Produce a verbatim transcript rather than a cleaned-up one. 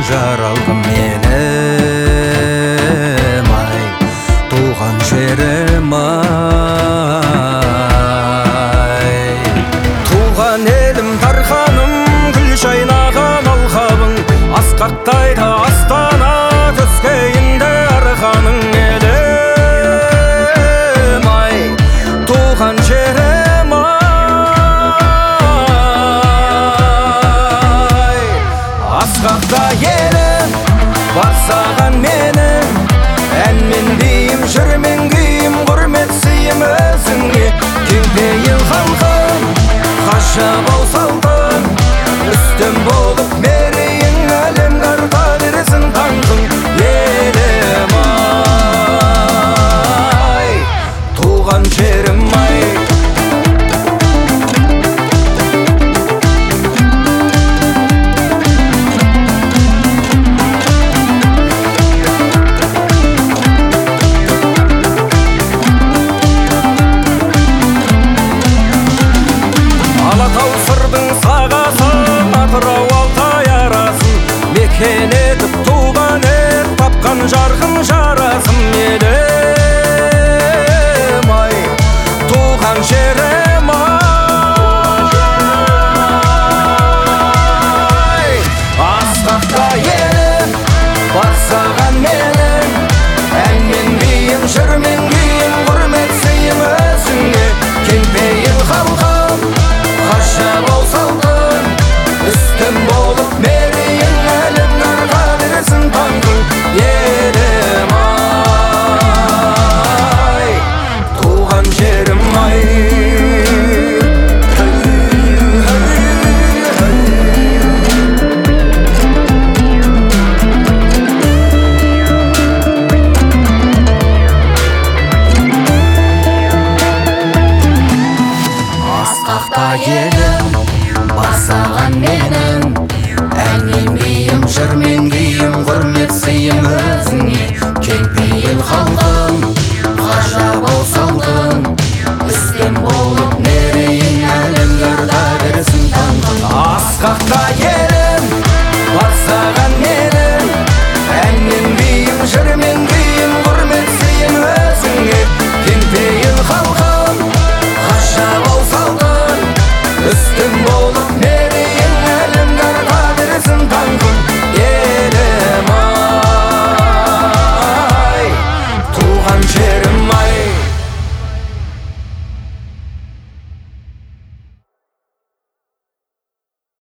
жаралғым менім ай, туған жерім ай. Туған елім дарханым, гүл жайнаған алқабың, асқақтайды астана төскейінде арқаның. Елім ай, туған жерім ай. Асқақта елім бар саған менің, әнмен бейім, жырмен күйім, құрмет сыйым өзіңе. Кеңпейіл халқым, ғажап ау салтың, үстем болып мерейін әлемге арта берсін таңқың. Елім ай, туған жерім ай. Алатау сырдың сағасын, Атырау Алтай арасын, мекен етіп туған ел, тапқан жарқын жарасым. Елім ай, туған жерім ай. Асқақта елім бар саған менің, әнмен бейім, жырмен күйім, құрмет сыйым өзіңе. Кеңпейіл халқым, ғажап ау салтың, үстем болып мерейін әлем нарға берсін таңқың. Елім ай, туған жерім ай. Асқақта елім бар саған менің, әнмен бейім, жырмен күйім, құрмет сыйым өзіңе.